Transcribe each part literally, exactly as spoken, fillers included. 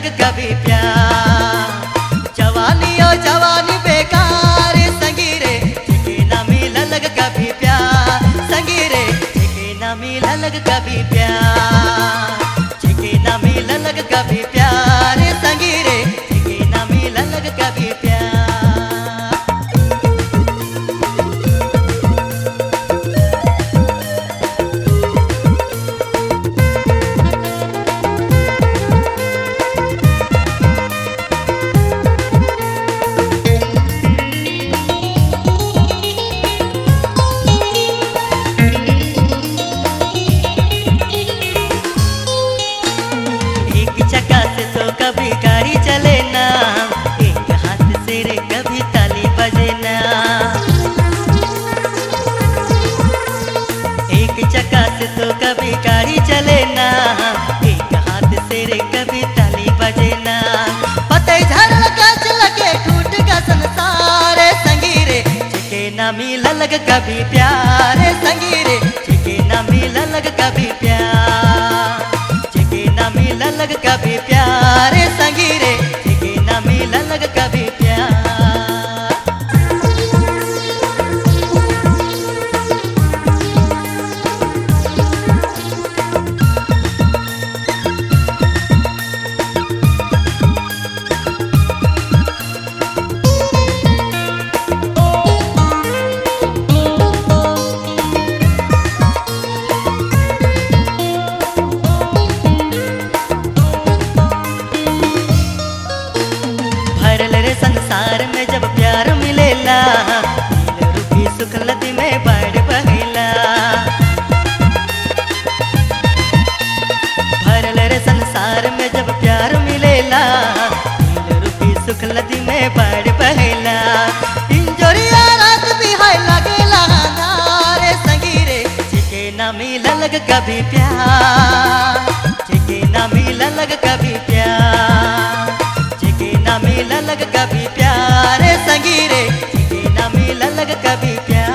कभी प्यार। जवानी ओ जवानी बेकार संगी रे, ठेके ना मिला लग कभी प्यार। संगी रे ठेके ना मिला लग कभी प्यार, ठेके ना मिला लग कभी प्यार। संगी रे ठेके ना मिला लग कभी प्यार। चक्का से तो कभी गाड़ी चले ना, एक हाथ से रे कभी ताली बजे ना। एक चक्का से तो कभी गाड़ी चले ना, एक हाथ से रे कभी ताली बजे ना। पतझड़ कच लगे टूट का संसार संगी रे, ठेके ना मिला लग कभी प्यार। संगी रे ठेके ना मिला लग कभी प्यार, ना मिला लग कभी प्यार। संगी रे ठेके ना मिला लग कभी प्यार। संसार में जब प्यार मिलेला, दिल रुकी सुखलती में बढ़ बहेला। भरल रे संसार में जब प्यार मिलेला, दिल रुकी सुखलती में बढ़ बहेला। इंजोरिया रात भी है लगेला अंधार संगी रे, ठेके ना मिला लग कभी प्यार। ठेके ना मिला लग कभी प्यार, ठेके ना मिला लग कभी प्यार। संगी रे ठेके ना मिला लग कभी प्यार।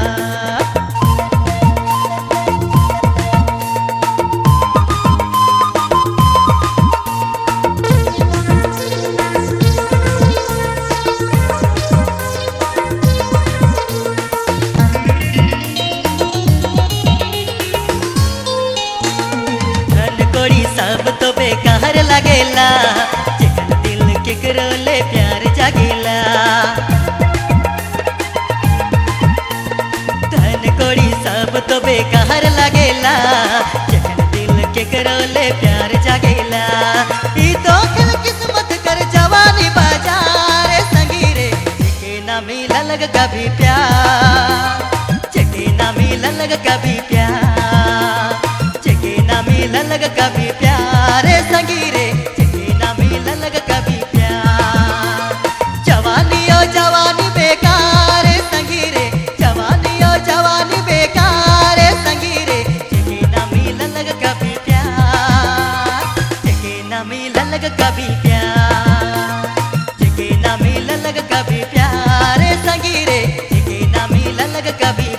धन कोड़ी सब तो बेकार लगेला, जेकर दिल केकरो ले प्यार जागेला। धन कोड़ी सब तो बेकार लगेला, जेकर दिल केकरो ले प्यार जागेला। ई तो कल किस्मत कर जवानी बाजार संगी रे, ठेके ना मिला लग कभी प्यार। ठेके ना मिला लग कभी प्यार, ठेके ना मिला लग कभी प्यार। संगी रे ठेके ना मिला लग कभी प्यार। जवानी ओ जवानी बेकार संगी रे, जवानी ओ जवानी बेकार संगी रे, ठेके ना मिला लग कभी प्यार। ठेके ना मिला लग कभी प्यार, ठेके ना मिला लग कभी प्यार। संगी रे ठेके ना मिला लग कभी